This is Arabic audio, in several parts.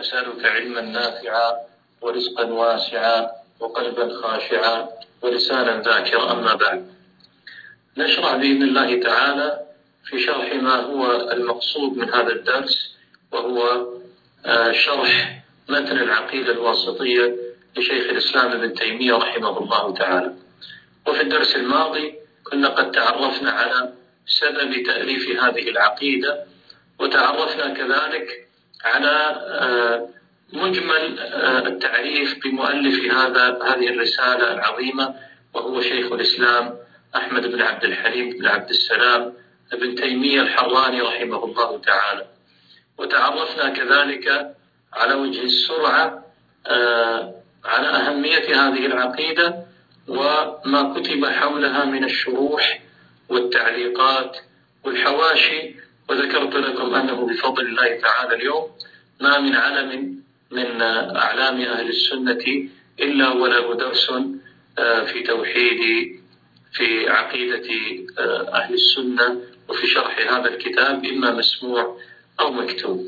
أسألك علما نافعا ورزقا واسعا وقلبا خاشعا ولسانا ذاكرا. أما بعد، نشرع بإذن الله تعالى في شرح ما هو المقصود من هذا الدرس، وهو شرح متن العقيدة الواسطية لشيخ الإسلام ابن تيمية رحمه الله تعالى. وفي الدرس الماضي كنا قد تعرفنا على سبب تأليف هذه العقيدة، وتعرفنا كذلك على مجمل التعريف بمؤلف هذه الرسالة العظيمة، وهو شيخ الإسلام أحمد بن عبد الحليم بن عبد السلام ابن تيمية الحراني رحمه الله تعالى. وتعرفنا كذلك على وجه السرعة على أهمية هذه العقيدة وما كتب حولها من الشروح والتعليقات والحواشي. وذكرت لكم أنه بفضل الله تعالى اليوم ما من علم من أعلام أهل السنة إلا وله درس في توحيد، في عقيدة أهل السنة، وفي شرح هذا الكتاب إما مسموع أو مكتوب.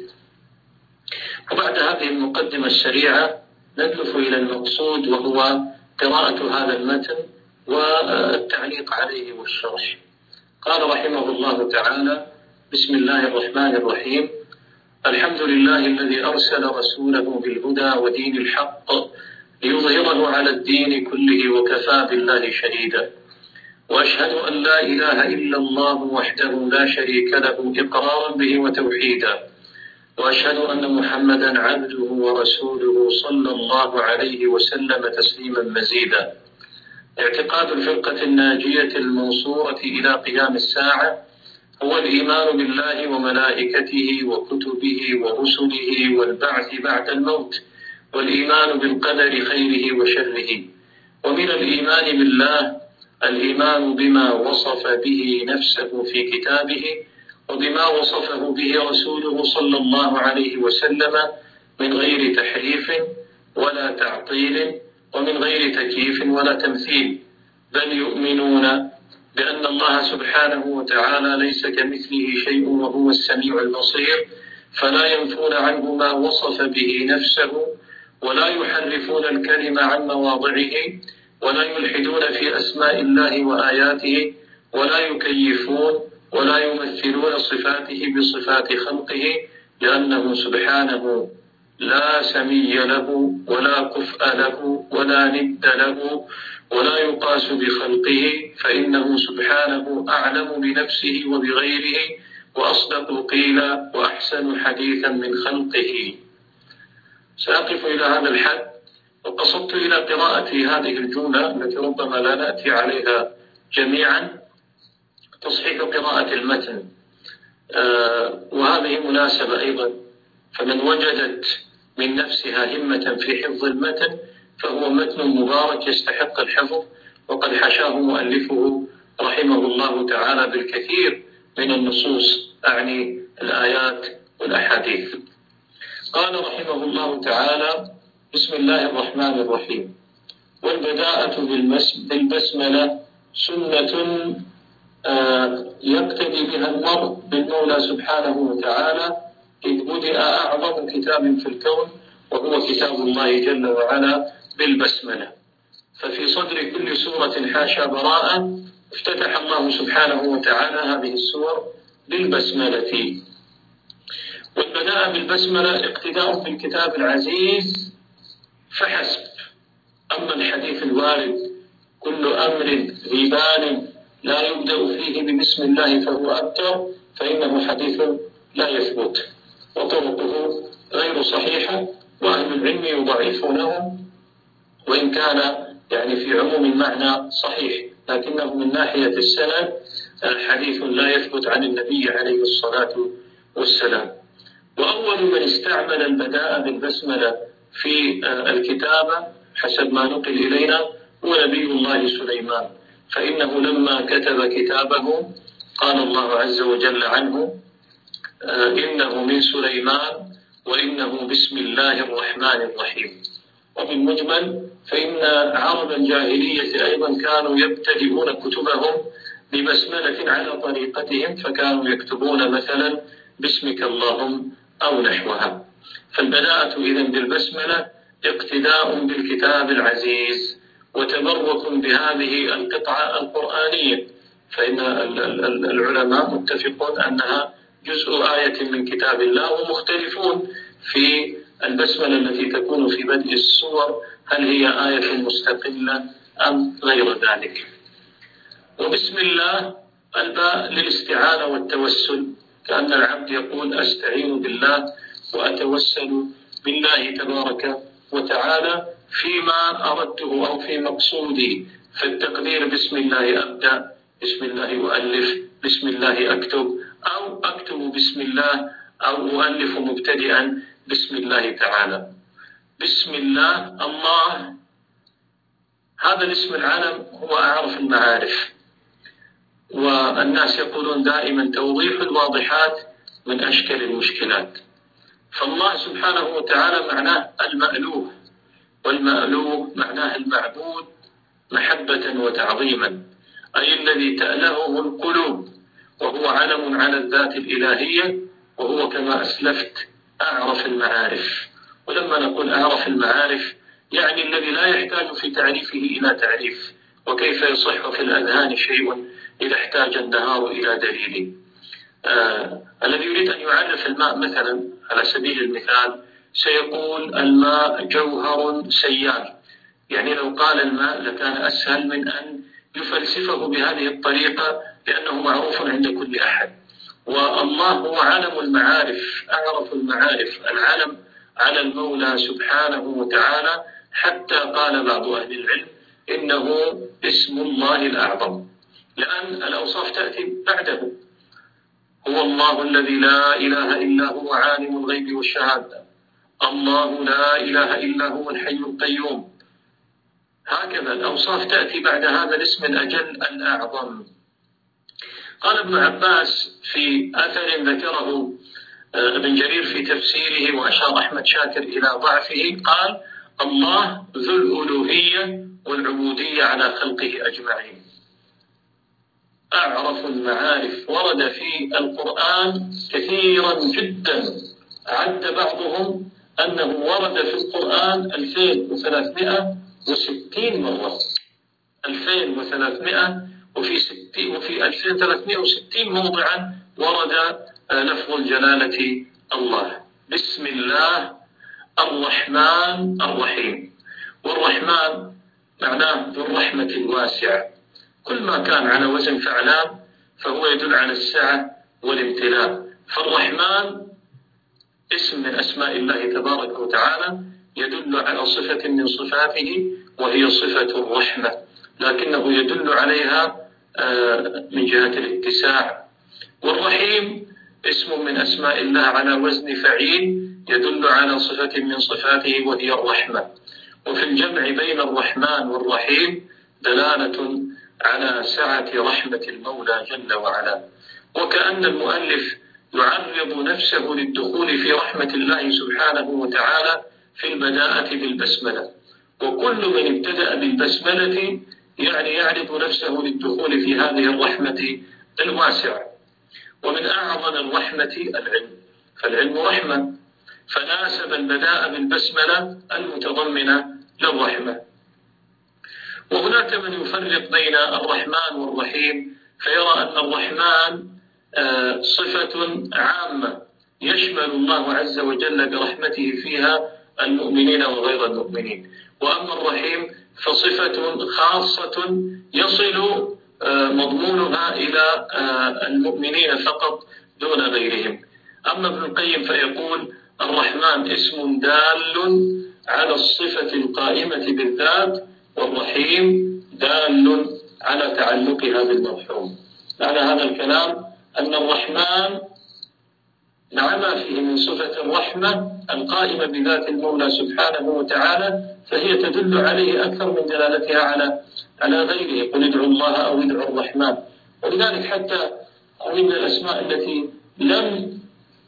وبعد هذه المقدمة السريعة ندلف إلى المقصود، وهو قراءة هذا المتن والتعليق عليه والشرح. قال رحمه الله تعالى: بسم الله الرحمن الرحيم. الحمد لله الذي أرسل رسوله بالهدى ودين الحق ليظهره على الدين كله وكفى بالله شهيدا. وأشهد أن لا إله إلا الله وحده لا شريك له إقرارا به وتوحيدا. وأشهد أن محمدا عبده ورسوله صلى الله عليه وسلم تسليما مزيدا. اعتقاد الفرقة الناجية المنصورة إلى قيام الساعة هو الإيمان بالله وملائكته وكتبه ورسله والبعث بعد الموت، والإيمان بالقدر خيره وشره. ومن الإيمان بالله الإيمان بما وصف به نفسه في كتابه، وبما وصفه به رسوله صلى الله عليه وسلم من غير تحريف ولا تعطيل، ومن غير تكييف ولا تمثيل، بل يؤمنون بأن الله سبحانه وتعالى ليس كمثله شيء وهو السميع البصير، فلا ينفون عنه ما وصف به نفسه، ولا يحرفون الكلم عن مواضعه، ولا يلحدون في أسماء الله وآياته، ولا يكيفون ولا يمثلون صفاته بصفات خلقه، لأنه سبحانه لا سمي له ولا كفء له ولا ند له ولا يقاس بخلقه، فإنه سبحانه أعلم بنفسه وبغيره وأصدق قيلا وأحسن حديثا من خلقه. سأقف إلى هذا الحد، وقصدت إلى قراءة هذه الجملة التي ربما لا نأتي عليها جميعا تصحيح قراءة المتن، وهذه مناسبة أيضا. فمن وجدت من نفسها همة في حفظ المتن فهو متن مبارك يستحق الحفظ، وقد حشاه مؤلفه رحمه الله تعالى بالكثير من النصوص، أعني الآيات والأحاديث. قال رحمه الله تعالى: بسم الله الرحمن الرحيم. والبداءة بالبسملة سنة يقتدي بها المرء بالمولى سبحانه وتعالى، إذ بدأ أعظم كتاب في الكون وهو كتاب الله جل وعلا بالبسملة. ففي صدر كل سورة حاشا براءة افتتح الله سبحانه وتعالى هذه السور بالبسملة. والبداء بالبسملة اقتداء بالكتاب العزيز فحسب. أما الحديث الوارد: كل أمر ذي بال لا يبدأ فيه ببسم الله فهو أبتر، فإنه حديث لا يثبت وطرقه غير صحيحة، وأهل العلم يضعفونه، وإن كان يعني في عموم المعنى صحيح، لكنه من ناحية السند حديث لا يثبت عن النبي عليه الصلاة والسلام. وأول من استعمل البداء بالبسملة في الكتابة حسب ما نقل إلينا هو نبي الله سليمان، فإنه لما كتب كتابه قال الله عز وجل عنه: إنه من سليمان وإنه بسم الله الرحمن الرحيم. وبالمجمل فإن عرب الجاهلية أيضا كانوا يبتدئون كتبهم ببسملة على طريقتهم، فكانوا يكتبون مثلا باسمك اللهم أو نحوها. فالبداءة إذن بالبسملة اقتداء بالكتاب العزيز وتبرك بهذه القطعة القرآنية، فإن العلماء متفقون أنها جزء آية من كتاب الله، ومختلفون في البسملة التي تكون في بدء السور هل هي آية مستقلة أم غير ذلك. وبسم الله الباء للاستعانة والتوسل، كأن العبد يقول أستعين بالله وأتوسل بالله تبارك وتعالى فيما أردته أو في مقصودي، فالتقدير بسم الله أبدأ، بسم الله أؤلف، بسم الله أكتب، أو أكتب بسم الله، أو أؤلف مبتدئا بسم الله تعالى. بسم الله الله، هذا الاسم العلم هو أعرف المعارف، والناس يقولون دائما توضيح الواضحات من أشكال المشكلات. فالله سبحانه وتعالى معناه المألوه، والمألوه معناه المعبود محبة وتعظيما، أي الذي تألهه القلوب، وهو علم على الذات الإلهية، وهو كما أسلفت أعرف المعارف. ولما نقول أعرف المعارف يعني الذي لا يحتاج في تعريفه إلى تعريف، وكيف يصح في الأذهان شيء إذا احتاج النهار إلى دليل. الذي يريد أن يعرف الماء مثلا على سبيل المثال سيقول الماء جوهر سيال، يعني لو قال الماء لكان أسهل من أن يفلسفه بهذه الطريقة، لأنه معروف عند كل أحد. والله هو علم المعارف، أعرف المعارف، العلم على المولى سبحانه وتعالى، حتى قال بعض أهل العلم إنه اسم الله الأعظم، لأن الأوصاف تأتي بعده. هو الله الذي لا إله إلا هو عالم الغيب والشهادة، الله لا إله إلا هو الحي القيوم. هكذا الأوصاف تأتي بعد هذا الاسم الأجل الأعظم. قال ابن عباس في أثر ذكره ابن جرير في تفسيره وأشار أحمد شاكر إلى ضعفه، قال الله ذو الألوهية والعبودية على خلقه أجمعين. أعرف المعارف ورد في القرآن كثيرا جدا، عد بعضهم أنه ورد في القرآن 2360 مرة، 2300 وفي 2360 موضعا ورد لفظ الجلالة الله. بسم الله الرحمن الرحيم، والرحمن معناه ذو الرحمة الواسعة، كل ما كان على وزن فعلان فهو يدل على السعة والامتلاء. فالرحمن اسم من أسماء الله تبارك وتعالى يدل على صفة من صفاته، وهي صفة الرحمة، لكنه يدل عليها من جهة الاتساع. والرحيم اسم من أسماء الله على وزن فعيل يدل على صفة من صفاته، وهي الرحمة. وفي الجمع بين الرحمن والرحيم دلالة على سعة رحمة المولى جل وعلا، وكأن المؤلف يعرض نفسه للدخول في رحمة الله سبحانه وتعالى في البداءة بالبسملة. وكل من ابتدأ بالبسملة يعني يعرض نفسه للدخول في هذه الرحمة الواسعة. ومن أعظم الرحمة العلم، فالعلم رحمة، فناسب البداء بالبسملة المتضمنة للرحمة. وهناك من يفرق بين الرحمن والرحيم، فيرى أن الرحمن صفة عامة يشمل الله عز وجل برحمته فيها المؤمنين وغير المؤمنين، وأما الرحيم فصفة خاصة يصل مضمونها إلى المؤمنين فقط دون غيرهم. أما ابن القيم فيقول الرحمن اسم دال على الصفة القائمة بالذات، والرحيم دال على تعلقها بالمرحوم. معنى هذا الكلام أن الرحمن مع ما فيه من صفة الرحمة القائمة بذات المولى سبحانه وتعالى، فهي تدل عليه أكثر من دلالتها على غيره، قل ادعوا الله أو ادعوا الرحمن. ولذلك حتى من الأسماء التي لم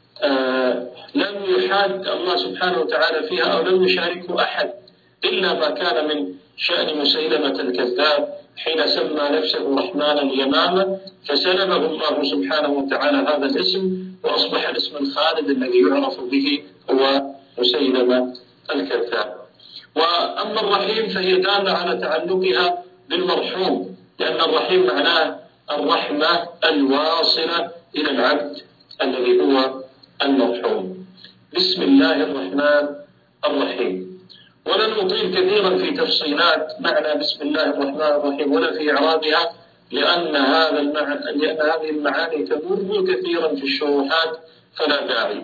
يحاد الله سبحانه وتعالى فيها أو لم يشاركه أحد إلا ما كان من شأن مسيلمة الكذاب حين سمى نفسه رحمن اليمامة، فسلبه الله سبحانه وتعالى هذا الاسم، وأصبح الاسم الخالد الذي يعرف به هو مسيلمة الكذاب. وأما الرحيم فهي دالة على تعلقها بالمرحوم، لأن الرحيم معناه الرحمة الواصلة إلى العبد الذي هو المرحوم. بسم الله الرحمن الرحيم. ولن أطيل كثيرا في تفصيلات معنى بسم الله الرحمن الرحيم ولا في إعرابها، لأن هذه المعاني تمر كثيرا في الشروحات فلا داعي.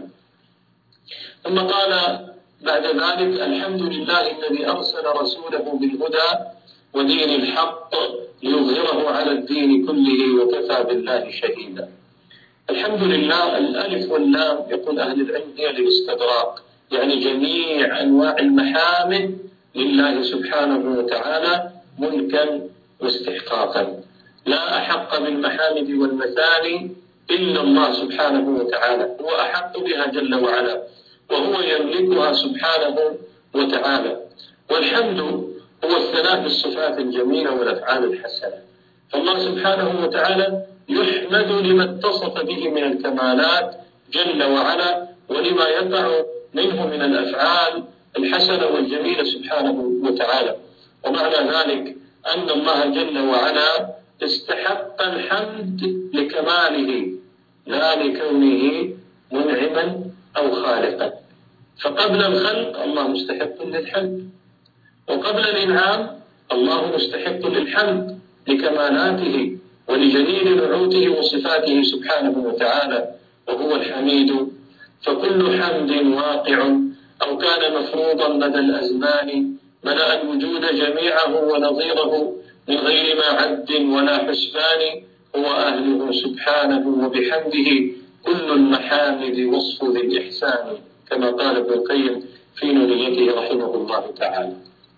ثم قال بعد ذلك: الحمد لله الذي أرسل رسوله بالهدى ودين الحق ليظهره على الدين كله وكفى بالله شهيدا. الحمد لله، الألف واللام يقول أهل العلم هي للاستغراق، يعني جميع أنواع المحامد لله سبحانه وتعالى ملكا واستحقاقا. لا أحق بالمحامد والمثاني إلا الله سبحانه وتعالى، هو أحق بها جل وعلا وهو يملكها سبحانه وتعالى. والحمد هو الثناء بالصفات الجميلة والأفعال الحسنة، فالله سبحانه وتعالى يحمد لما اتصف به من الكمالات جل وعلا ولما يقع منه من الأفعال الحسنة والجميلة سبحانه وتعالى. ومعنى ذلك أن الله جل وعلا استحق الحمد لكماله لا لكونه منعما أو خالقا. فقبل الخلق الله مستحق للحمد، وقبل الإنعام الله مستحق للحمد لكمالاته ولجليل نعوته وصفاته سبحانه وتعالى، وهو الحميد. فكل حمد واقع أو كان مفروضا مدى الأزمان ملأ الوجود جميعه ونظيره من غير ما عد ولا حسبان، هو أهله سبحانه وبحمده كل المحامد وصف ذي الإحسان، كما قال ابن القيم في نونيته رحمه الله تعالى.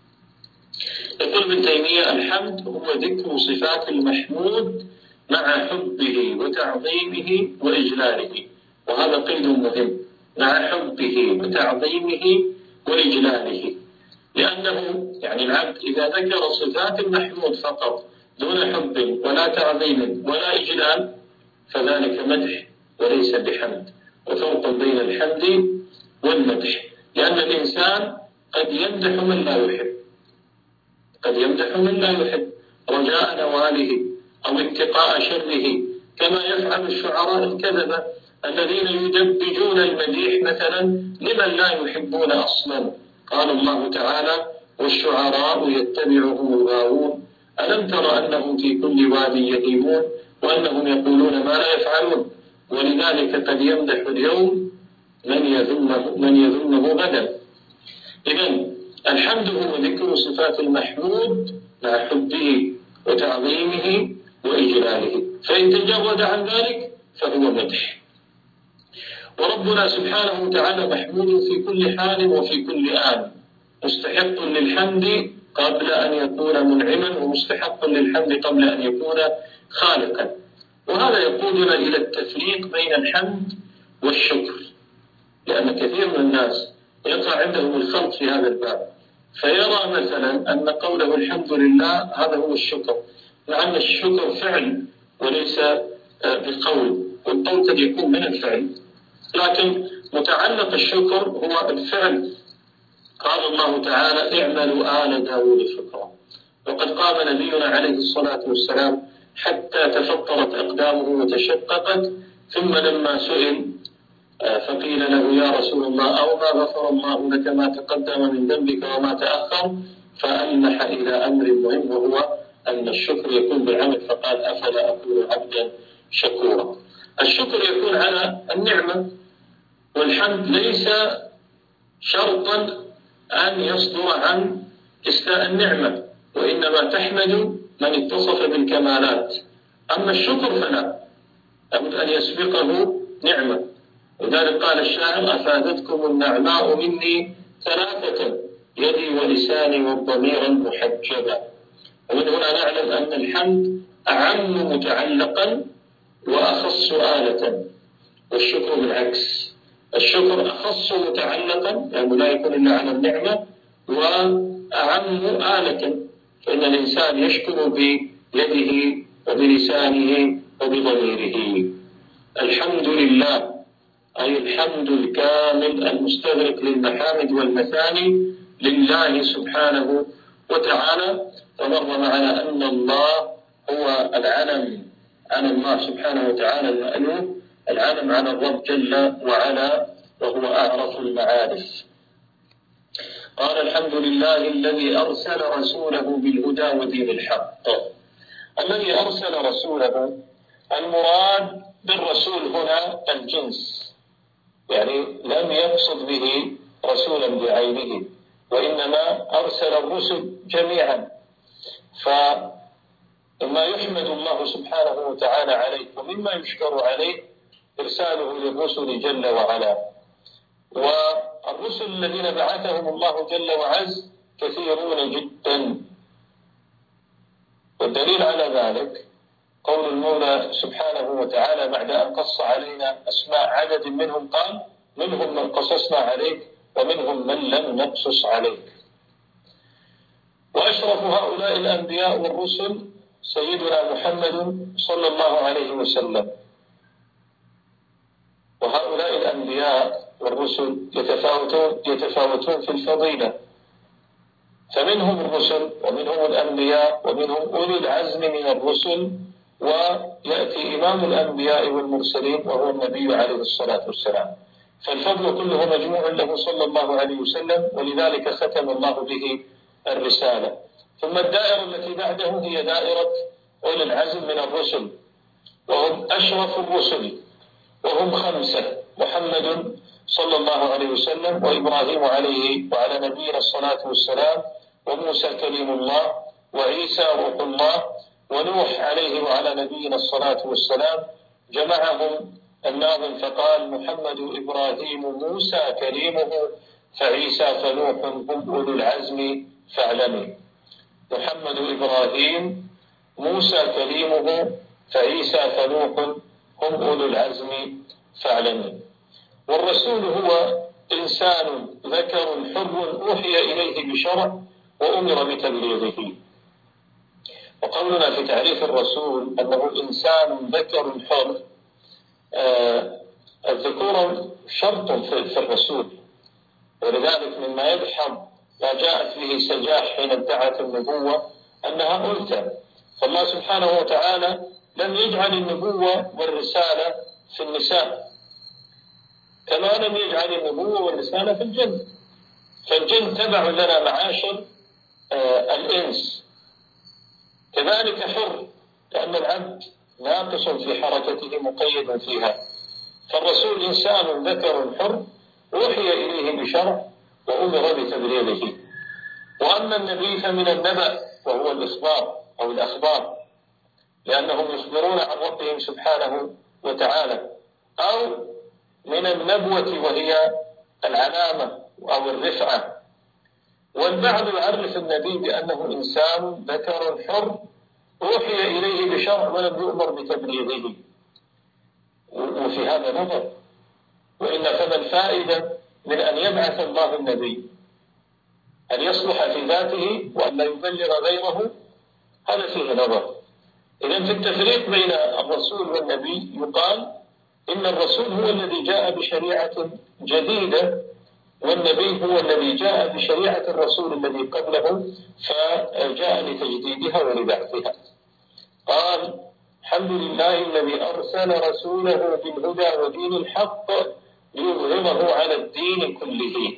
يقول ابن تيمية: الحمد هو ذكر صفات المحمود مع حبه وتعظيمه وإجلاله. وهذا قيد مهم، مع حبه وتعظيمه وإجلاله، لأنه يعني العبد إذا ذكر صفات المحمود فقط دون حب ولا تعظيم ولا إجلال فذلك مدح وليس بحمد. وفرق بين الحمد والمدح، لأن الإنسان قد يمدح من لا يحب، قد يمدح من لا يحب رجاء نواله أو اتقاء شره، كما يفعل الشعراء الكذبة الذين يدبجون المديح مثلا لمن لا يحبون أصلا. قال الله تعالى: والشعراء يتبعهم الغاوون ألم تر أنهم في كل واد يهيمون وأنهم يقولون ما لا يفعلون. ولذلك قد يمدح اليوم من يذمه غدا. إذن الحمد هو ذكر صفات المحمود مع حبه وتعظيمه وإجلاله، فإن تجرد عن ذلك فهو مدح. وربنا سبحانه وتعالى محمود في كل حال وفي كل آن، مستحق للحمد قبل أن يكون منعما، ومستحق للحمد قبل أن يكون خالقا. وهذا يقودنا إلى التفريق بين الحمد والشكر، لأن كثير من الناس يقع عندهم الخلط في هذا الباب، فيرى مثلا أن قوله الحمد لله هذا هو الشكر، مع أن الشكر فعل وليس بقول، والقول قد يكون من الفعل، لكن متعلق الشكر هو الفعل. قال الله تعالى: اعملوا آل داود شكرا. وقد قام نبينا عليه الصلاة والسلام حتى تفطرت أقدامه وتشققت، ثم لما سئل فقيل له: يا رسول الله، أو ما غفر الله لك ما تقدم من ذنبك وما تأخر، فألمح إلى أمر مهم، وهو أن الشكر يكون بالعمل، فقال: أفلا أكون عبدا شكورا. الشكر يكون على النعمة، والحمد ليس شرطا أن يصدر عن إساءة النعمة، وإنما تحمد من اتصف بالكمالات. أما الشكر فلا، لابد أن يسبقه نعمة. وذلك قال الشاعر: أفادتكم النعماء مني ثلاثة، يدي ولساني والضمير المحجبا. ومن هنا نعلم أن الحمد أعم متعلقا وأخص آلة، والشكر بالعكس، الشكر أخص متعلقا لأنه لا يكون إلا على النعمة، وأعم آلة، فإن الإنسان يشكر بيده وبلسانه وبضميره. الحمد لله أي الحمد الكامل المستغرق للمحامد والمثاني لله سبحانه وتعالى. ومر معنا أن الله هو العلم عن الله سبحانه وتعالى المألوف، العلم عن الرب جل وعلا، وهو أعرف المعارف. قال الحمد لله الذي أرسل رسوله بالهدى ودين الحق. الذي أرسل رسوله، المراد بالرسول هنا الجنس، يعني لم يقصد به رسولا بعينه، وإنما أرسل الرسل جميعا. فما يحمد الله سبحانه وتعالى عليه ومما يشكر عليه إرساله للرسل جل وعلا. والرسل الذين بعثهم الله جل وعز كثيرون جدا، والدليل على ذلك قول المولى سبحانه وتعالى بعد أن قص علينا أسماء عدد منهم، قال منهم من قصصنا عليك ومنهم من لم نقصص عليك. وأشرف هؤلاء الأنبياء والرسل سيدنا محمد صلى الله عليه وسلم. وهؤلاء الأنبياء والرسل يتفاوتون في الفضيلة، فمنهم الرسل ومنهم الأنبياء ومنهم أولي العزم من الرسل، ويأتي إمام الأنبياء والمرسلين وهو النبي عليه الصلاة والسلام. فالفضل كله مجموع له صلى الله عليه وسلم، ولذلك ختم الله به الرسالة. ثم الدائرة التي بعده هي دائرة أولي العزم من الرسل، وهم أشرف الرسل، وهم 5: محمد صلى الله عليه وسلم، وإبراهيم عليه وعلى نبينا الصلاة والسلام، وموسى كليم الله، وعيسى روح الله، ونوح عليه وعلى نبينا الصلاة والسلام. جمعهم الناظم فقال: محمد إبراهيم موسى كليمه، فعيسى فنوح هم أولو العزم فاعلموا. محمد إبراهيم موسى كليمه، فعيسى فنوح هم أولو العزم فاعلموا. والرسول هو إنسان ذكر حر أوحي إليه بشرع وأمر بتبليغه. وقولنا في تعريف الرسول أنه إنسان ذكر حر، الذكورة شرط في الرسول، ولذلك مما يدحض ما جاءت به سجاح حين ادعت النبوة أنها أنثى. فالله سبحانه وتعالى لم يجعل النبوة والرسالة في النساء، كما لم يجعل النبوة والرسالة في الجن. فالجن تبع لنا معاشر الإنس، كذلك حر، لأن العبد ناقص في حركته مقيد فيها. فالرسول إنسان ذكر حر أوحي إليه بشرع وأمر بتبليغه. وأما النبي فمن النبأ، وهو الإخبار أو الأخبار، لأنهم يخبرون عن ربهم سبحانه وتعالى، أو من النبوة وهي العلامة أو الرفعة. والبعض يعرف النبي بأنه إنسان ذكر حر أوحي إليه بشرع ولم يؤمر بتبليغه، وفي هذا نظر. وإلا فما الفائدة من أن يبعث الله النبي؟ أن يصلح في ذاته وأن لا يبلغ غيره؟ هذا فيه نظر. إذن في التفريق بين الرسول والنبي يقال إن الرسول هو الذي جاء بشريعة جديدة، والنبي هو الذي جاء بشريعة الرسول الذي قبله فجاء لتجديدها ولبعثها. قال: الحمد لله الذي أرسل رسوله بالهدى ودين الحق ليظهره على الدين كله.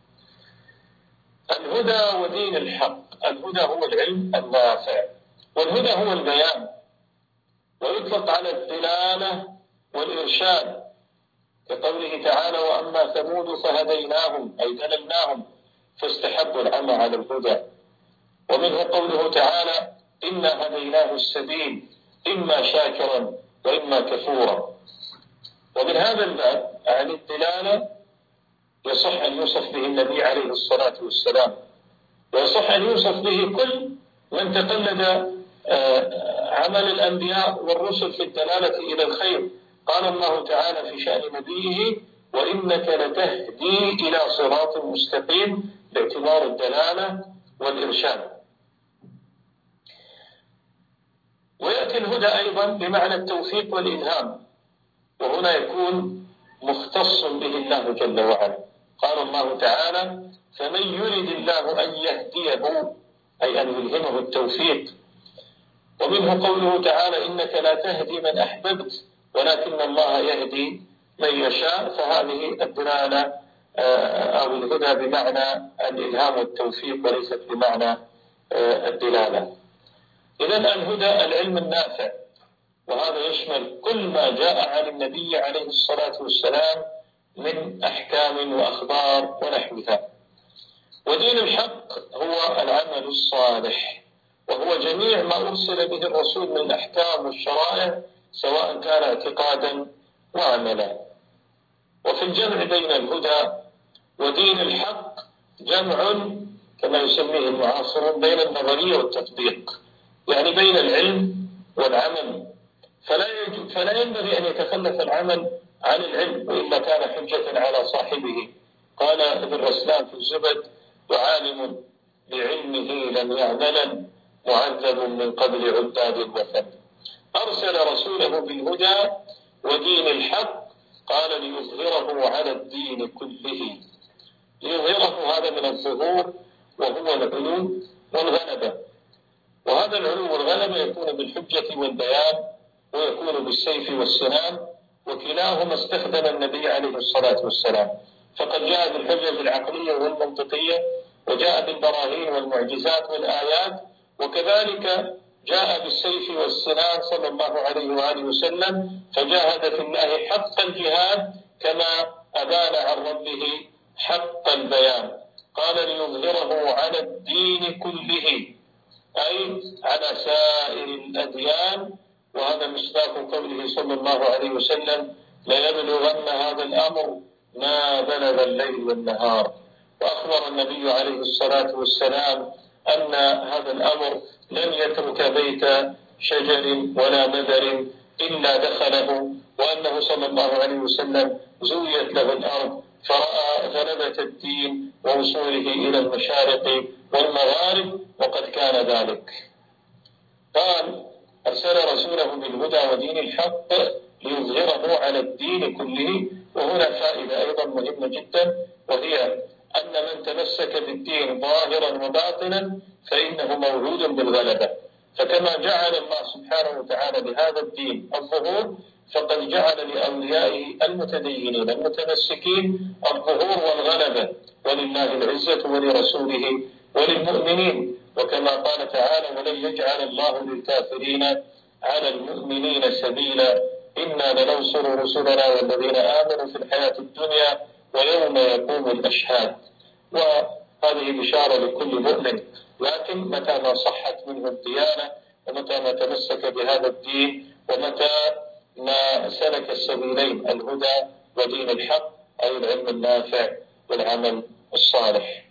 الهدى ودين الحق. الهدى هو العلم النافع، والهدى هو البيان، ويطلق على الدلالة والإرشاد، كقوله تعالى: وأما ثمود فهديناهم أي دللناهم فاستحبوا العمى على الهدى. ومنه قوله تعالى: إنا هديناه السبيل إما شاكرا وإما كفورا. ومن هذا الباب عن الدلالة يصح أن يوصف به النبي عليه الصلاة والسلام، ويصح أن يوصف به كل من تقلد عمل الأنبياء والرسل في الدلالة إلى الخير. قال الله تعالى في شأن نبيه: وإنك لتهدي إلى صراط مستقيم، باعتبار الدلالة والإرشاد. ويأتي الهدى أيضا بمعنى التوفيق والإلهام، وهنا يكون مختص به الله جل وعلا. قال الله تعالى: فمن يرد الله أن يهديه، أي أن يلهمه التوفيق. ومنه قوله تعالى: إنك لا تهدي من أحببت ولكن الله يهدي من يشاء. فهذه الدلالة أو الهدى بمعنى الإلهام والتوفيق وليست بمعنى الدلالة. إذن الهدى العلم النافع، وهذا يشمل كل ما جاء عن النبي عليه الصلاة والسلام من أحكام وأخبار ونحوها. ودين الحق هو العمل الصالح، وهو جميع ما أرسل به الرسول من الأحكام والشرائع، سواء كان اعتقادا وعملا. وفي الجمع بين الهدى ودين الحق جمع كما يسميه المعاصرون بين النظرية والتطبيق، يعني بين العلم والعمل. فلا ينبغي أن يتخلف العمل عن العلم، وإلا كان حجة على صاحبه. قال ابن رسلان في الزبد: وعالم بعلمه لم يعملا معذب من قبل عباد الوثن. أرسل رسوله بالهدى ودين الحق، قال: ليظهره على الدين كله. ليظهره هذا من الظهور، وهو العلو والغلبة. وهذا العلو والغلبة يكون بالحجة والبيان، ويكون بالسيف والسنان، وكلاهما استخدم النبي عليه الصلاة والسلام. فقد جاء بالحجة العقلية والمنطقية، وجاء بالبراهين والمعجزات والآيات، وكذلك جاء بالسيف والسنان صلى الله عليه وآله وسلم، فجاهد في الله حق الجهاد كما أبان عن ربه حق البيان. قال: ليظهره على الدين كله، أي على سائر الأديان. وهذا مصداق قوله صلى الله عليه وسلم: ليبلغن هذا الأمر ما بلغ الليل والنهار. وأخبر النبي عليه الصلاة والسلام أن هذا الأمر لن يترك بيت شجر ولا مدر إلا دخله، وأنه صلى الله عليه وسلم زويت له الأرض فرأى غلبة الدين ووصوله إلى المشارق والمغارب، وقد كان ذلك. قال: أرسل رسوله بالهدى ودين الحق ليظهره على الدين كله. وهنا فائدة أيضا مهمة جدا، وهي أن من تمسك بالدين ظاهرا وباطنا فإنه موعود بالغلبة. فكما جعل الله سبحانه وتعالى لهذا الدين الظهور، فقد جعل لأوليائه المتدينين المتمسكين الظهور والغلبة، ولله العزة ولرسوله وللمؤمنين. وكما قال تعالى: ولن يجعل الله للكافرين على المؤمنين سبيلا، إنا لننصر رسلنا والذين آمنوا في الحياة الدنيا ويوم يقوم الأشهاد. وهذه بشارة لكل مؤمن، لكن متى ما صحت منه الديانة، ومتى ما تمسك بهذا الدين، ومتى ما سلك السبيلين الهدى ودين الحق، أي العلم النافع والعمل الصالح.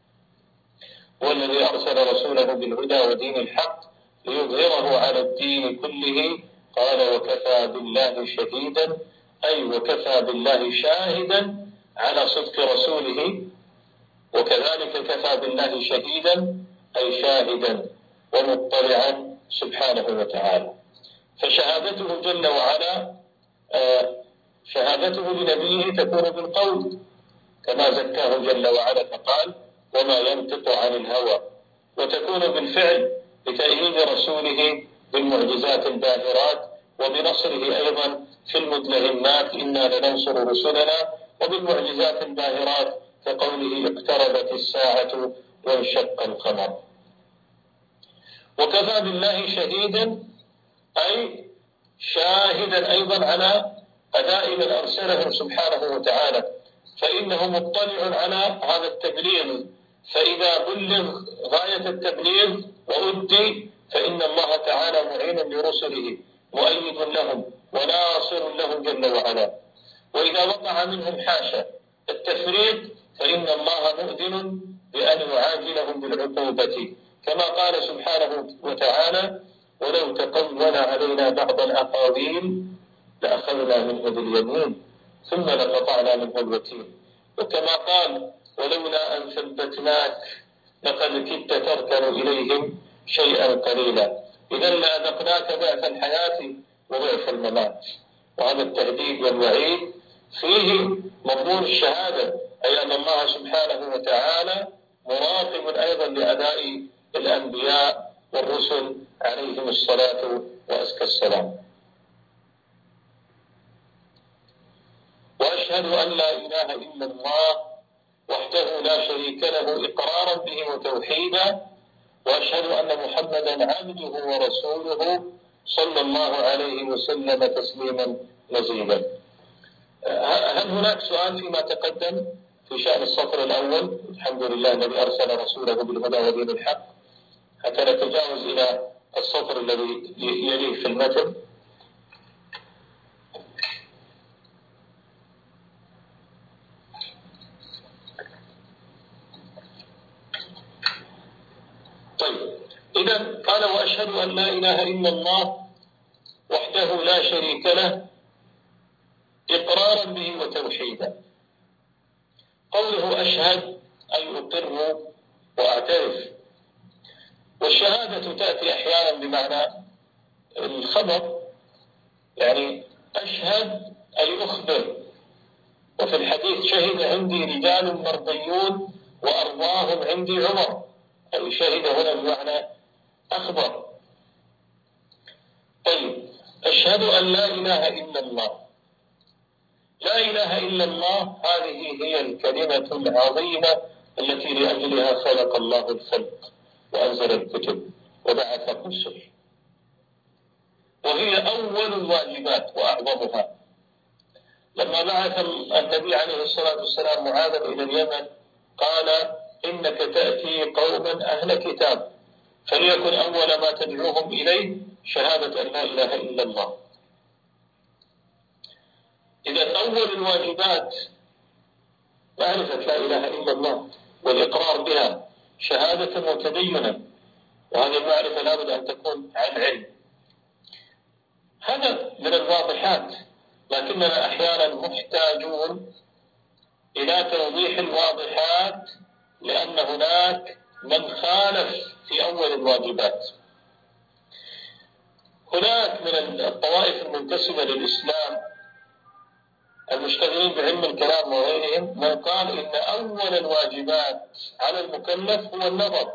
والذي أرسل رسوله بالهدى ودين الحق ليظهره على الدين كله. قال: وكفى بالله شهيدا، أي وكفى بالله شاهدا على صدق رسوله، وكذلك كفى بالله شهيدا أي شاهدا ومطلعا سبحانه وتعالى. فشهادته جل وعلا شهادته لنبيه تكون بالقول كما زكاه جل وعلا فقال: وما ينطق عن الهوى، وتكون بالفعل بتأييد رسوله بالمعجزات الباهرات، وبنصره أيضا في المدلهمات: إنا لننصر رسلنا، وبالمعجزات الباهرات كقوله: اقتربت الساعة وانشق القمر. وكفى بالله شهيدا أي شاهدا أيضا على أداء من أرسله سبحانه وتعالى، فإنه مطلع على هذا التبليغ. فإذا بلغ غاية التبليغ وأدي، فإن الله تعالى معين لرسله، مؤيد لهم وناصر لهم جل وعلا. وإذا وقع منهم حاشا التفريط، فإن الله مؤذن بأن يعاجلهم بالعقوبة، كما قال سبحانه وتعالى: ولو تقول علينا بعض الأقاويل لأخذنا منه باليمين ثم لقطعنا منه الوتين. وكما قال: ولولا أن ثبتناك لقد كدت تركن إليهم شيئا قليلا، إذا لأذقناك ضعف الحياة وضعف الممات. وهذا التهديد والوعيد فيه مضمون الشهادة، أي أن الله سبحانه وتعالى مراقب أيضا لأداء الأنبياء والرسل عليهم الصلاة وأزكى السلام. وأشهد أن لا إله إلا الله وحده لا شريك له إقرارا به وتوحيدا، وأشهد أن محمدا عبده ورسوله صلى الله عليه وسلم تسليما مزيدا. هل هناك سؤال فيما تقدم في شأن السطر الأول؟ الحمد لله الذي أرسل رسوله بالهدى ودين الحق، حتى نتجاوز إلى السطر الذي يليه في المتن. طيب، إذا قال وأشهد أن لا إله إلا الله وحده لا شريك له إقرارا به وتوحيدا. قوله أشهد أي أقر وأعترف، والشهادة تأتي أحيانا بمعنى الخبر، يعني أشهد أي أخبر. وفي الحديث شهد عندي رجال مرضيون وأرضاهم عندي عمر، أي شهد هنا بمعنى أخبر. طيب، أشهد أن لا إله إلا الله. لا إله إلا الله هذه هي الكلمة العظيمة التي لأجلها خلق الله الخلق وأنزل الكتب وبعث الرسل، وهي أول الواجبات وأعظمها. لما بعث النبي عليه الصلاة والسلام معاذ إلى اليمن قال إنك تأتي قوما أهل كتاب فليكن أول ما تدعوهم إليه شهادة أن لا إله إلا الله. إذا أول الواجبات معرفة لا إله إلا الله والإقرار بها شهادة وتدينا، وهذه المعرفة لابد أن تكون عن علم. هذا من الواضحات، لكننا أحيانا محتاجون إلى توضيح الواضحات، لأن هناك من خالف في أول الواجبات. هناك من الطوائف المنتسبة للإسلام المشتغلين بعلم الكلام وغيرهم من قال إن أول الواجبات على المكلف هو النظر،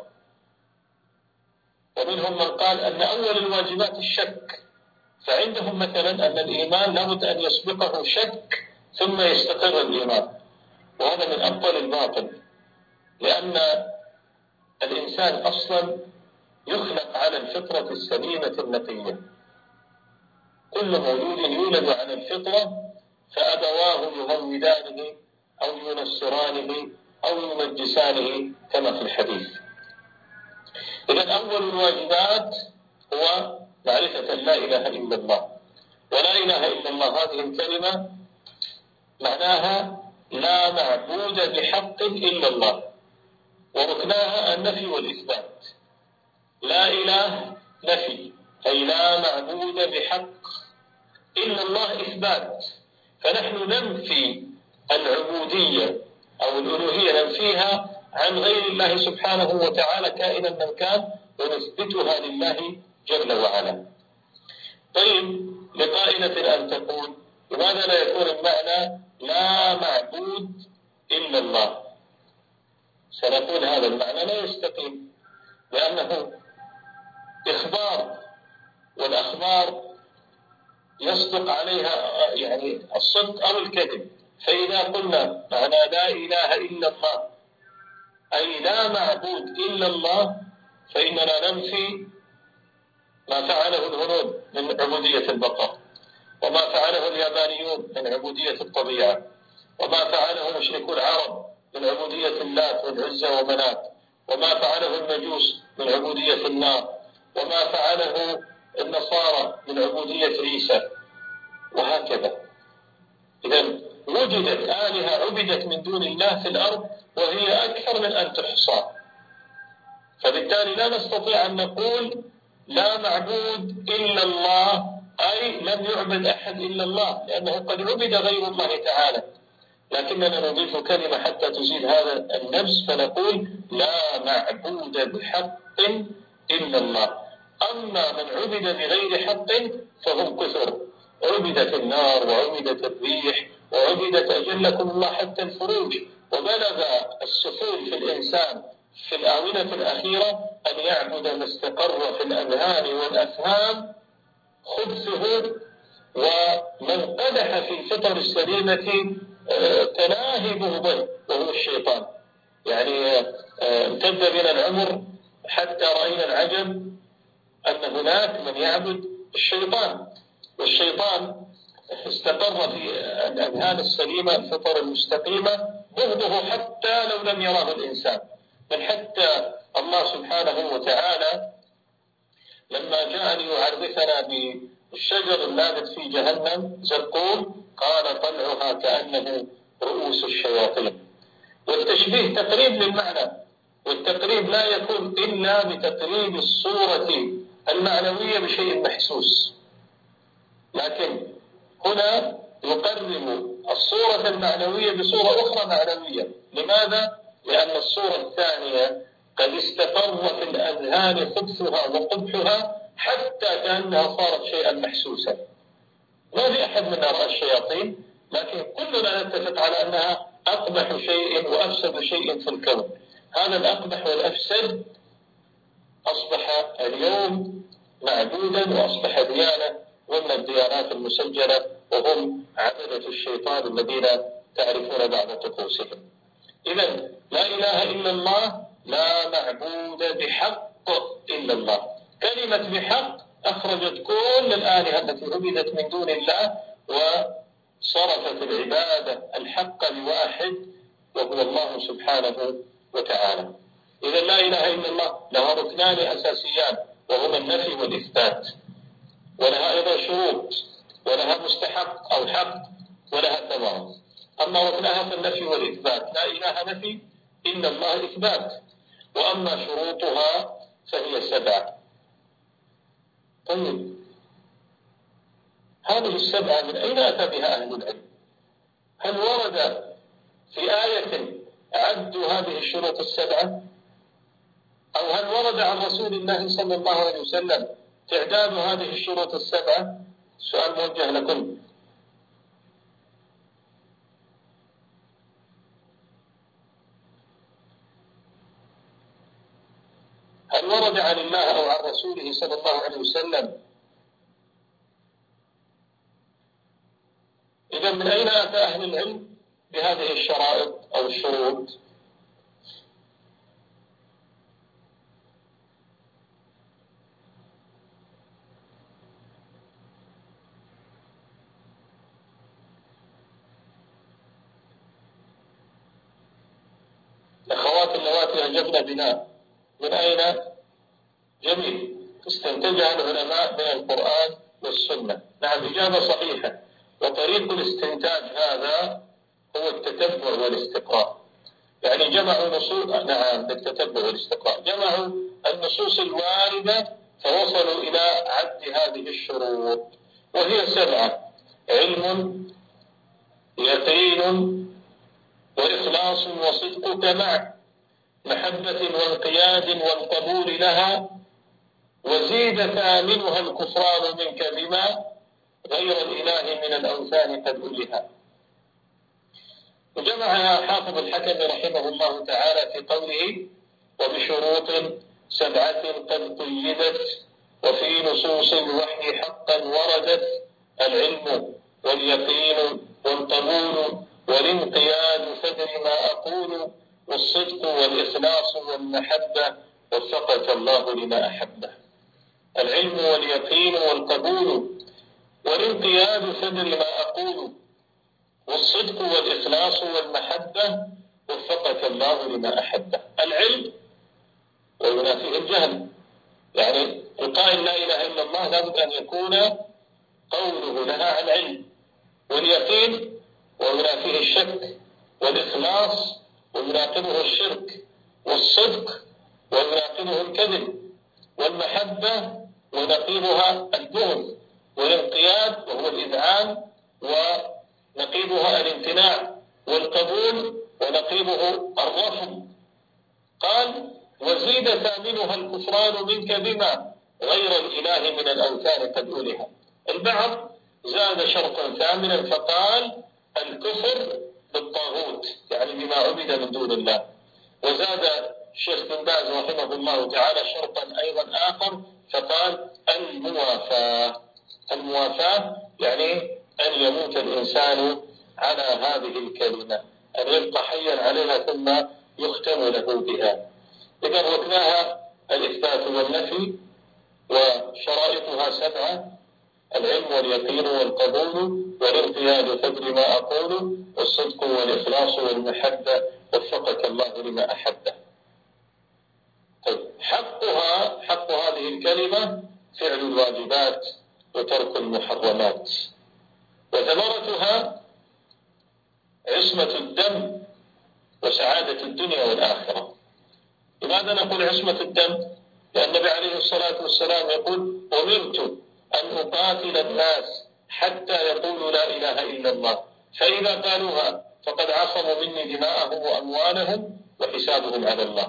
ومنهم من قال أن أول الواجبات الشك، فعندهم مثلا أن الإيمان لابد أن يسبقه شك ثم يستقر الإيمان، وهذا من أبطل الباطل، لأن الإنسان أصلا يخلق على الفطرة السليمة النقية. كل مولود يولد على الفطرة، فأبواه يهودانه أو ينصرانه أو يمجسانه كما في الحديث. إذن أول الواجبات هو معرفة لا إله إلا الله. ولا إله إلا الله هذه الكلمة معناها لا معبود بحق إلا الله، وركناها النفي والإثبات. لا إله نفي، أي لا معبود بحق إلا الله إثبات، فنحن ننفي العبودية أو الألوهية، ننفيها عن غير الله سبحانه وتعالى كائنا من كان، ونثبتها لله جل وعلا. طيب، لقائلة أن تقول لماذا لا يكون المعنى لا معبود إلا الله؟ سنقول هذا المعنى لا يستقيم، لأنه إخبار، والأخبار يصدق عليها يعني الصدق أو الكذب. فإذا قلنا معنى لا إله إلا الله أي لا معبود إلا الله، فإننا ننفي ما فعله الهنود من عبودية البقر، وما فعله اليابانيون من عبودية الطبيعة، وما فعله مشركو العرب من عبودية اللات والعزى ومنات، وما فعله المجوس من عبودية النار، وما فعله النصارى من عبودية عيسى، وهكذا. إذن وجدت آلهة عبدت من دون الله في الأرض وهي أكثر من أن تحصى، فبالتالي لا نستطيع أن نقول لا معبود إلا الله أي لم يعبد أحد إلا الله، لأنه قد عبد غير الله تعالى. لكننا نضيف كلمة حتى تزيد هذا النفس، فنقول لا معبود بحق إلا الله. أما من عبد بغير حق فهم كثر، عبدت النار وعبدت الريح وعبدت أجلكم الله حتى الفروج، وبلغ السفول في الإنسان في الآونة الأخيرة أن يعبد ما استقر في الأذهان والأفهام خبثه، ومن قدح في الفطر السليمة تناهبه به وهو الشيطان. يعني امتد بنا العمر حتى رأينا العجب أن هناك من يعبد الشيطان، والشيطان استقر في الأذهان السليمة الفطر المستقيمة بغضه حتى لو لم يراه الإنسان، بل حتى الله سبحانه وتعالى لما جاء ليعرفنا بالشجر النابت في جهنم زقوم قال طلعها كأنه رؤوس الشياطين. والتشبيه تقريب للمعنى، والتقريب لا يكون إلا بتقريب الصورة المعنوية بشيء محسوس، لكن هنا يقرب الصورة المعنوية بصورة أخرى معنوية. لماذا؟ لأن الصورة الثانية قد استقر في الأذهان خبثها وقبحها حتى كأنها صارت شيئا محسوسا. ما في أحد منا رأى الشياطين، لكن كلنا نتفق على أنها أقبح شيء وأفسد شيء في الكون. هذا الأقبح والأفسد أصبح اليوم معدودا وأصبح ديانة ضمن الديانات المسجلة، وهم عبدة الشيطان الذين تعرفون بعض طقوسهم. إذن لا إله إلا الله، لا معبود بحق إلا الله. كلمة بحق أخرجت كل الآلهة التي عبدت من دون الله وصرفت العبادة الحق لواحد وهو الله سبحانه وتعالى. إذا لا إله إلا الله لها ركنان أساسيان، وهما النفي والإثبات، ولها أيضا شروط، ولها مستحق أو حق، ولها ثمرة. أما ركنها فالنفي والإثبات، لا إله نفي إلا الله إثبات، وأما شروطها فهي 7. طيب هذه ال7 من أين أتى بها أهل العلم؟ هل ورد في آية عدوا هذه الشروط 7؟ أو هل ورد عن رسول الله صلى الله عليه وسلم تعداد هذه الشروط 7؟ سؤال موجه لكم. هل ورد عن الله أو عن رسوله صلى الله عليه وسلم؟ إذا من أين أتى أهل العلم بهذه الشرائط أو الشروط؟ الأخوات اللواتي أعجبن بنا من أين؟ جميل، استنتجها العلماء من القرآن والسنة. نعم، إجابة صحيحة. وطريق الاستنتاج هذا هو التتبع والاستقراء. يعني جمعوا نصوص، نعم بالتتبع والاستقراء، جمعوا النصوص الواردة فوصلوا إلى عد هذه الشروط، وهي 7: علم، يقين، وإخلاص وصدقك مع محبة وانقياد والقبول لها، وزيد ثامنها الكفران منك بما غير الإله من الأوثان قد ألها. وجمعها حافظ الحكم رحمه الله تعالى في قوله: وبشروط 7 قد قيدت وفي نصوص الوحي حقا وردت: العلم واليقين والقبول والانقياد فدر ما أقول، والصدق والإخلاص والمحبة وفقك الله لما أحبه. العلم واليقين والقبول والانقياد فدر ما أقول، والصدق والإخلاص والمحبة وفقك الله لما أحبه. العلم وينافيه الجهل، يعني القائل لا إله إلا الله لابد أن يكون قوله لها عن علم. واليقين وينافيه الشك، والإخلاص ويناقضه الشرك، والصدق ويناقضه الكذب، والمحبة ونقيضها البغض، والانقياد وهو الإذعان ونقيضها الامتناع، والقبول ونقيضه الرفض. قال: وزيد ثامنها الكفران منك بما غير الإله من الأوثان قد ألها. البعض زاد شرطا ثامنا فقال: الكفر بالطاغوت، يعني بما عبد من دون الله. وزاد الشيخ بن باز رحمه الله تعالى شرطا أيضا آخر فقال الموافاة يعني أن يموت الإنسان على هذه الكلمة، أن يبقى حيا عليها ثم يختم له بها. إذا ركناها الإثبات والنفي، وشرائطها 7: العلم واليقين والقبول والانقياد قدر ما أقول والصدق والإخلاص والمحبة وفقك الله لما أحبه. طيب، حق هذه الكلمة فعل الواجبات وترك المحرمات، وثمرتها عصمة الدم وسعادة الدنيا والآخرة. لماذا نقول عصمة الدم؟ لأن النبي عليه الصلاة والسلام يقول: أمرت أن أقاتل الناس حتى يقولوا لا إله إلا الله، فإذا قالوها فقد عصموا مني دماءهم وأموالهم وحسابهم على الله.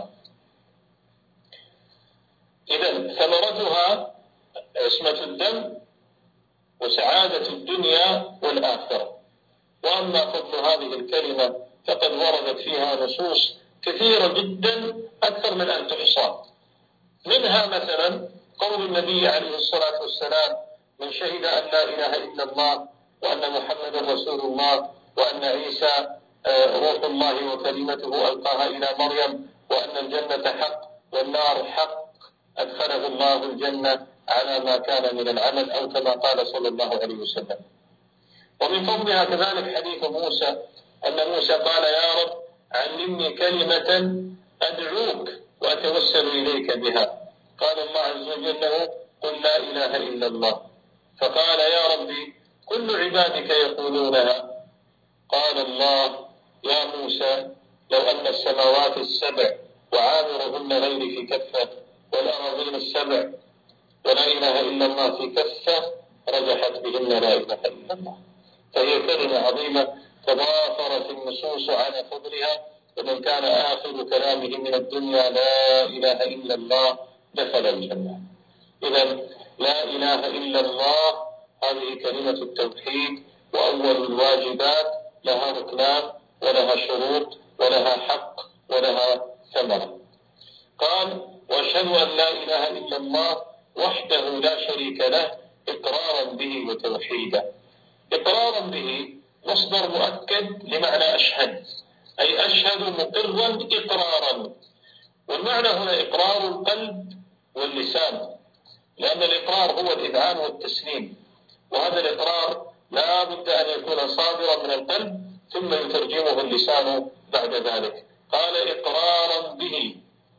إذن ثمرتها عصمة الدم وسعادة الدنيا والآخرة. وأما فضل هذه الكلمة فقد وردت فيها نصوص كثيرة جدا أكثر من أن تحصى. منها مثلا قول النبي عليه الصلاة والسلام: من شهد أن لا إله إلا الله وأن محمدا رسول الله وأن عيسى روح الله وكلمته ألقاها إلى مريم وأن الجنة حق والنار حق أدخله الله الجنة على ما كان من العمل، أو كما قال صلى الله عليه وسلم. ومن فضلها كذلك حديث موسى، أن موسى قال: يا رب علمني كلمة أدعوك وأتوسل إليك بها. قال الله عز وجل له: قل لا إله إلا الله. فقال: يا ربي كل عبادك يقولونها. قال الله: يا موسى لو أن السماوات السبع وعامرهن غيري في كفة والأراضين السبع ولا إله إلا الله في كفة رجحت بهن لا إله إلا الله. فهي كلمة عظيمة تضافرت النصوص على فضلها، ومن كان آخر كلامه من الدنيا لا إله إلا الله دخل الجنة. إذا لا إله إلا الله هذه كلمة التوحيد، وأول الواجبات، لها ركنان ولها شروط ولها حق ولها ثمرة. قال: وأشهد أن لا إله إلا الله وحده لا شريك له إقرارا به وتوحيدا. إقرارا به مصدر مؤكد لمعنى أشهد، أي أشهد مقرا إقرارا. والمعنى هنا إقرار القلب واللسان، لأن الإقرار هو الإذعان والتسليم، وهذا الإقرار لا بد أن يكون صادرا من القلب ثم يترجمه اللسان بعد ذلك. قال: إقرارا به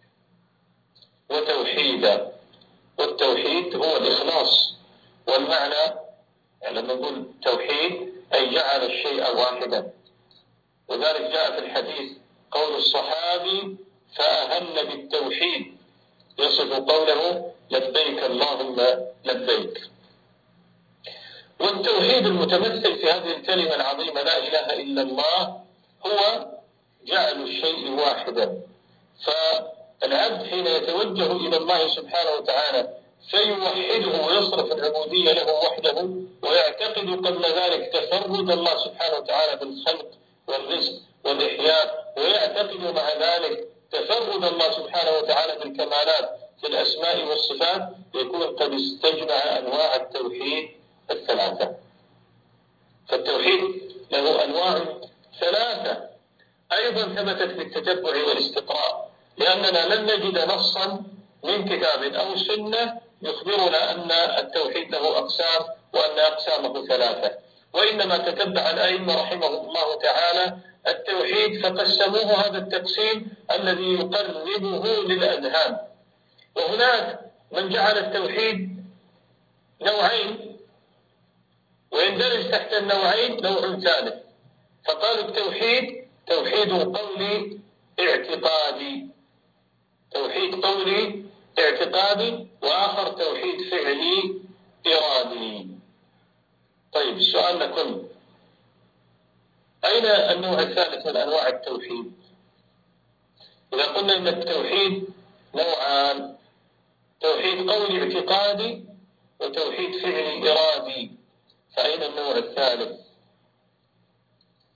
وتوحيدا. والتوحيد هو الإخلاص، والمعنى يعني لما نقول توحيد أي جعل الشيء واحدا. وذلك جاء في الحديث قول الصحابي: فأهل بالتوحيد، يصف قوله: لبيك اللهم لبيك. والتوحيد المتمثل في هذه الكلمة العظيمة لا إله إلا الله هو جعل الشيء واحدا. فالعبد حين يتوجه إلى الله سبحانه وتعالى فيوحده ويصرف العبودية له وحده، ويعتقد قبل ذلك تفرد الله سبحانه وتعالى بالخلق والرزق والإحياء، ويعتقد مع ذلك تفرد الله سبحانه وتعالى بالكمالات في الأسماء والصفات، يكون قد استجمع أنواع التوحيد الثلاثة. فالتوحيد له أنواع ثلاثة أيضا ثبتت بالتتبع والاستقراء، لأننا لن نجد نصا من كتاب أو سنة يخبرنا أن التوحيد له أقسام وأن أقسامه ثلاثة، وإنما تتبع الأئمة رحمهم الله تعالى التوحيد فقسموه هذا التقسيم الذي يقربه للأذهان. وهناك من جعل التوحيد نوعين، ويندرج تحت النوعين نوع ثالث، فقالوا التوحيد توحيد قولي اعتقادي، توحيد قولي اعتقادي، وآخر توحيد فعلي إرادي. طيب السؤال لكم: أين النوع الثالث من أنواع التوحيد؟ إذا قلنا أن التوحيد نوعان: توحيد قولي اعتقادي وتوحيد فعلي إرادي، فأين النوع الثالث؟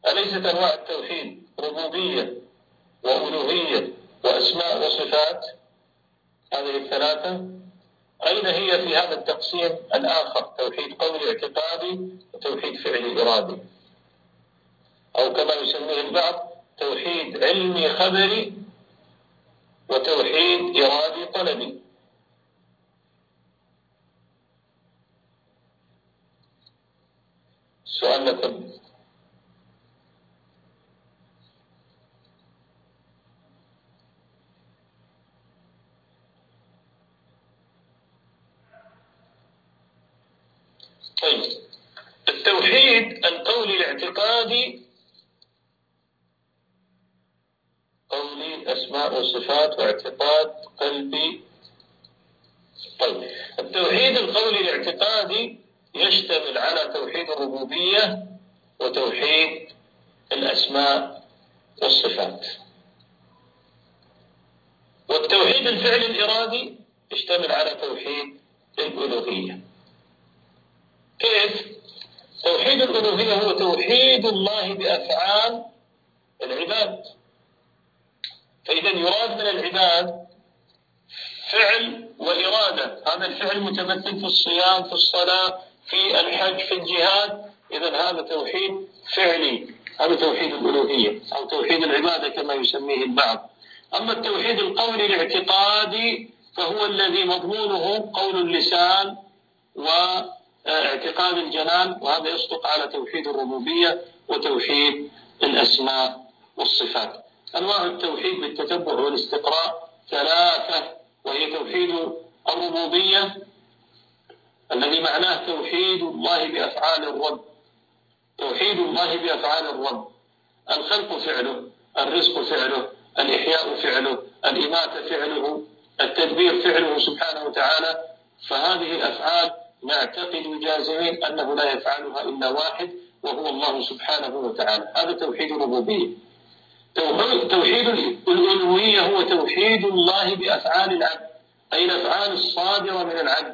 أليست أنواع التوحيد ربوبية وألوهية وأسماء وصفات؟ هذه الثلاثة. أين هي في هذا التقسيم الآخر؟ توحيد قولي اعتقادي وتوحيد فعلي إرادي، أو كما يسميه البعض توحيد علمي خبري وتوحيد إرادي طلبي. السؤال لكم. طيب، التوحيد القولي الاعتقادي قولي أسماء وصفات واعتقاد قلبي. طيب، التوحيد القولي الاعتقادي يشتمل على توحيد الربوبية وتوحيد الأسماء والصفات. والتوحيد الفعلي الإرادي يشتمل على توحيد الألوهية. كيف؟ توحيد الألوهية هو توحيد الله بأفعال العباد، فإذا يراد من العباد فعل وإرادة. هذا الفعل متمثل في الصيام، في الصلاة، في الحج، في الجهاد. إذا هذا توحيد فعلي، هذا توحيد الألوهية أو توحيد العبادة كما يسميه البعض. أما التوحيد القولي الاعتقادي فهو الذي مضمونه قول اللسان واعتقاد الجنان، وهذا يصدق على توحيد الربوبية وتوحيد الأسماء والصفات. أنواع التوحيد بالتتبع والاستقراء ثلاثة، وهي توحيد الربوبية الذي معناه توحيد الله بأفعال الرب. توحيد الله بأفعال الرب، الخلق فعله، الرزق فعله، الإحياء فعله، الإماتة فعله، التدبير فعله سبحانه وتعالى. فهذه الأفعال نعتقد جازمين أنه لا يفعلها إلا واحد وهو الله سبحانه وتعالى. هذا توحيد الربوبية. توحيد الألوهية هو توحيد الله بأفعال العبد، أي الأفعال الصادرة من العبد.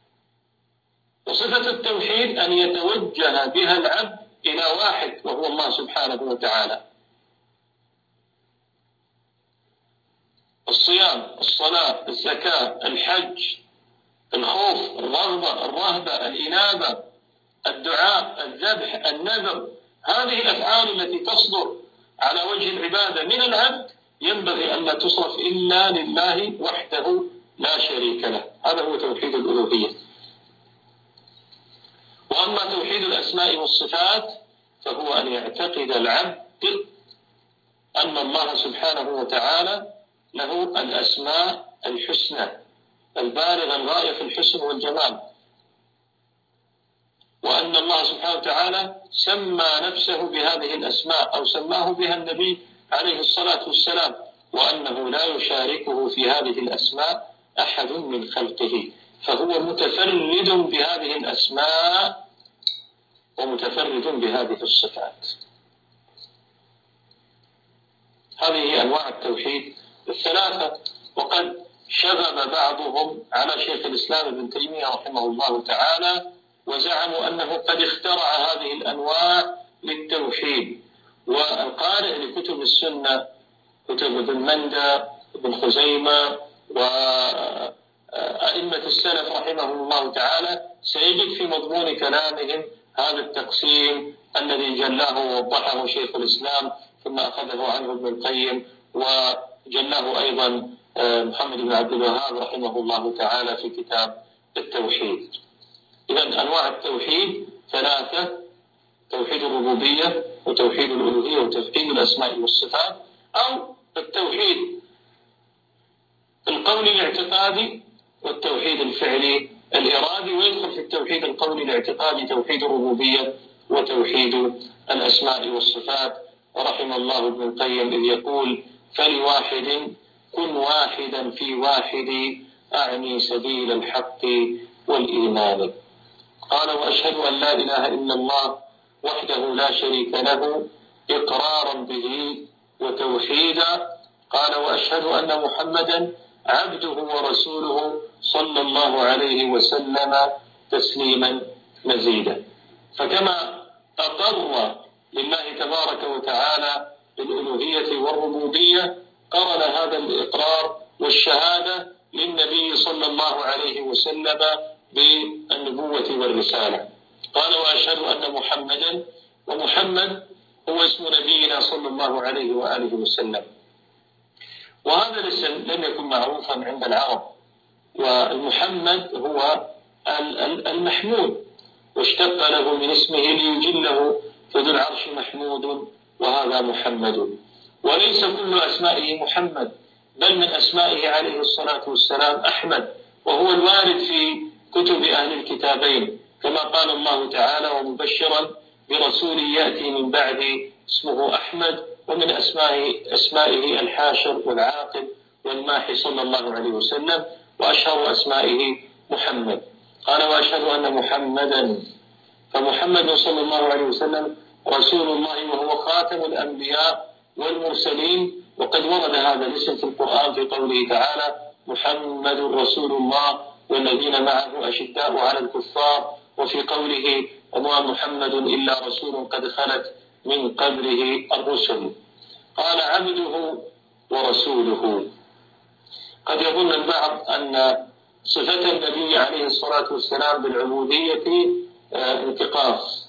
وصفة التوحيد أن يتوجه بها العبد إلى واحد وهو الله سبحانه وتعالى. الصيام، الصلاة، الزكاة، الحج، الخوف، الرغبة، الرهبة، الإنابة، الدعاء، الذبح، النذر، هذه الأفعال التي تصدر على وجه العبادة من العبد ينبغي أن لا تصرف إلا لله وحده لا شريك له. هذا هو توحيد الألوهية. وأما توحيد الأسماء والصفات فهو أن يعتقد العبد أن الله سبحانه وتعالى له الأسماء الحسنى البالغة الغاية في الحسن والجمال، وأن الله سبحانه وتعالى سمى نفسه بهذه الأسماء أو سماه بها النبي عليه الصلاة والسلام، وأنه لا يشاركه في هذه الأسماء أحد من خلقه، فهو متفرد بهذه الأسماء ومتفرد بهذه الصفات. هذه أنواع التوحيد الثلاثة. وقد شغب بعضهم على شيخ الإسلام ابن تيمية رحمه الله تعالى وزعموا أنه قد اخترع هذه الأنواع للتوحيد. والقارئ لكتب السنة، كتب ابن مندى، ابن خزيمة، وأئمة السلف رحمه الله تعالى، سيجد في مضمون كلامهم هذا التقسيم الذي جلاه ووضحه شيخ الإسلام، ثم أخذه عنه ابن القيم، وجلاه أيضا محمد بن عبد الوهاب رحمه الله تعالى في كتاب التوحيد. إذن أنواع التوحيد ثلاثة: توحيد الربوبية وتوحيد الألوهية وتوحيد الأسماء والصفات، أو التوحيد القولي الاعتقادي والتوحيد الفعلي الإرادي. ويدخل في التوحيد القولي الاعتقادي توحيد الربوبية وتوحيد الأسماء والصفات. ورحم الله ابن القيم إذ يقول: فلواحد كن واحدا في واحد، أعني سبيل الحق والإيمان. قال: وأشهد أن لا إله إلا الله وحده لا شريك له إقرارا به وتوحيدا. قال: وأشهد أن محمدا عبده ورسوله صلى الله عليه وسلم تسليما مزيدا. فكما أقر لله تبارك وتعالى بالألوهية والربوبية، قرن هذا الإقرار والشهادة للنبي صلى الله عليه وسلم بالنبوة والرسالة. قال: وأشهد أن محمدا، ومحمد هو اسم نبينا صلى الله عليه وآله وسلم. وهذا الاسم لم يكن معروفا عند العرب، والمحمد هو المحمود، واشتق له من اسمه ليجله، فذو العرش محمود وهذا محمد. وليس كل أسمائه محمد، بل من أسمائه عليه الصلاة والسلام أحمد، وهو الوارد في كتب أهل الكتابين، كما قال الله تعالى: ومبشرا برسول يأتي من بعد اسمه أحمد. ومن أسمائه الحاشر والعاقب والماحي صلى الله عليه وسلم، وأشهر أسمائه محمد. قال: وأشهد أن محمدا، فمحمد صلى الله عليه وسلم رسول الله، وهو خاتم الأنبياء والمرسلين. وقد ورد هذا الاسم في القرآن في قوله تعالى: محمد رسول الله والذين معه أشداء على الكفار، وفي قوله: وما محمد إلا رسول قد خلت من قبله الرسل. قال: عبده ورسوله. قد يظن البعض أن صفة النبي عليه الصلاة والسلام بالعبودية انتقاص،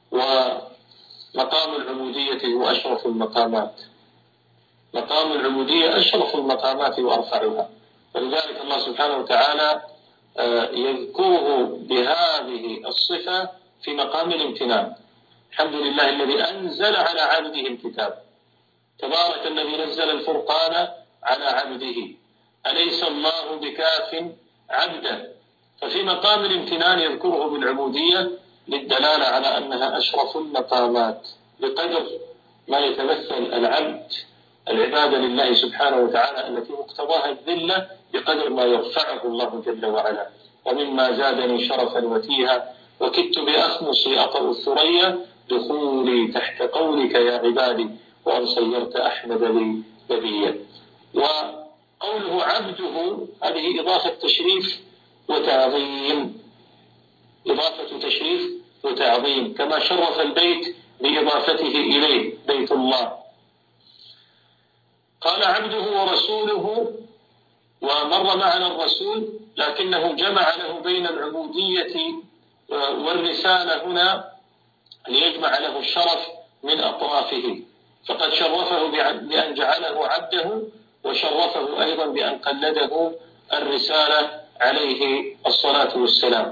ومقام العبودية هو أشرف المقامات. مقام العبودية أشرف المقامات وأرفعها، ولذلك الله سبحانه وتعالى يذكره بهذه الصفة في مقام الامتنان. الحمد لله الذي أنزل على عبده الكتاب، تبارك الذي نزل الفرقان على عبده، أليس الله بكاف عبده؟ ففي مقام الامتنان يذكره بالعبودية للدلالة على أنها أشرف المقامات، بقدر ما يتمثل العبد العبادة لله سبحانه وتعالى التي مقتضاها الذلة، بقدر ما يرفعه الله جل وعلا. ومما زادني شرفا وتيها، وكدت بأخمصي أطأ الثريا، دخولي تحت قولك يا عبادي، وأن صيرت أحمد لي نبيا. وقوله عبده هذه إضافة تشريف وتعظيم، إضافة تشريف وتعظيم، كما شرف البيت بإضافته إليه، بيت الله. قال: عبده ورسوله. ومر معنا الرسول، لكنه جمع له بين العبودية والرسالة هنا ليجمع له الشرف من أطرافه، فقد شرفه بأن جعله عبده، وشرفه أيضا بأن قلده الرسالة عليه الصلاة والسلام.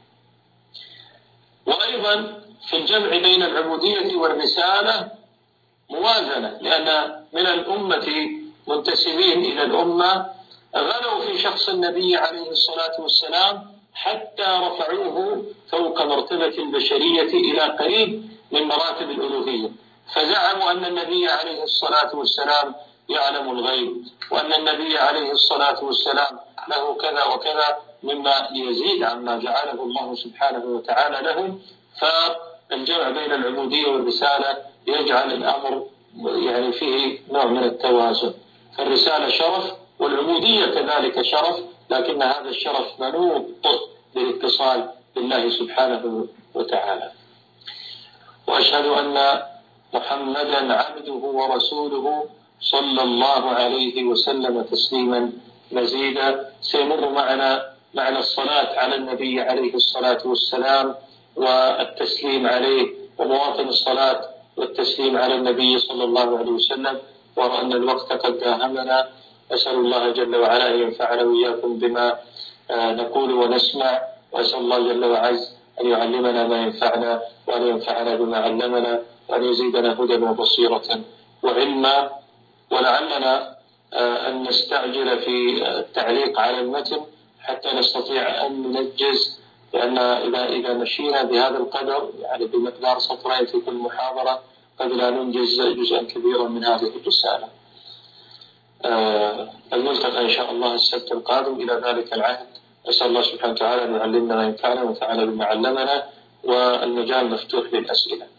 وأيضا في الجمع بين العبودية والرسالة موازنة، لأن من الأمة منتسبين إلى الأمة غلوا في شخص النبي عليه الصلاة والسلام حتى رفعوه فوق مرتبة البشرية إلى قريب من مراتب الألوهية، فزعموا أن النبي عليه الصلاة والسلام يعلم الغيب، وأن النبي عليه الصلاة والسلام له كذا وكذا مما يزيد عما جعله الله سبحانه وتعالى له. فالجمع بين العبودية والرسالة يجعل الأمر يعني فيه نوع من التوازن، فالرسالة شرف والعبودية كذلك شرف، لكن هذا الشرف منوط بالاتصال بالله سبحانه وتعالى. وأشهد أن محمدا عبده ورسوله صلى الله عليه وسلم تسليما مزيدا. سيمر معنا معنى الصلاة على النبي عليه الصلاة والسلام والتسليم عليه، ومواطن الصلاة والتسليم على النبي صلى الله عليه وسلم. وأرى أن الوقت قد داهمنا، أسأل الله جل وعلا أن ينفعنا وإياكم بما نقول ونسمع، وأسأل الله جل وعز أن يعلمنا ما ينفعنا، وأن ينفعنا بما علمنا، وأن يزيدنا هدى وبصيرة وعلما. ولعلنا أن نستعجل في التعليق على المتن حتى نستطيع أن ننجز، لأن إذا مشينا بهذا القدر يعني بمقدار سطرين في كل محاضرة قد لا ننجز جزءا كبيرا من هذه الرسالة. الملتقى إن شاء الله السبت القادم. إلى ذلك العهد أسأل الله سبحانه وتعالى أن يعلمنا ما ينفعنا وتعالى بما علمنا، والمجال مفتوح للأسئلة.